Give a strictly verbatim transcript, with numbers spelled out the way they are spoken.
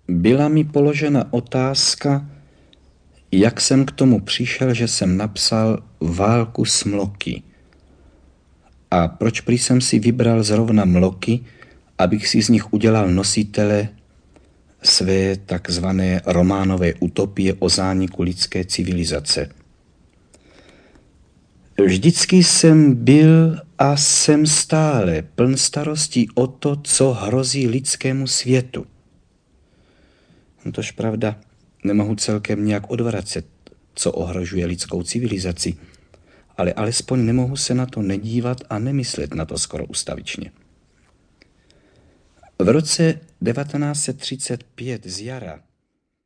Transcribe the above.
Byla mi položena otázka, jak jsem k tomu přišel, že jsem napsal Válku s mloky. A proč prý jsem si vybral zrovna mloky, abych si z nich udělal nositele své takzvané románové utopie o zániku lidské civilizace. Vždycky jsem byl a jsem stále pln starostí o to, co hrozí lidskému světu. Tož pravda, nemohu celkem nějak odvracet, co ohrožuje lidskou civilizaci, ale alespoň nemohu se na to nedívat a nemyslet na to skoro ustavičně. V roce devatenáct set třicet pět z jara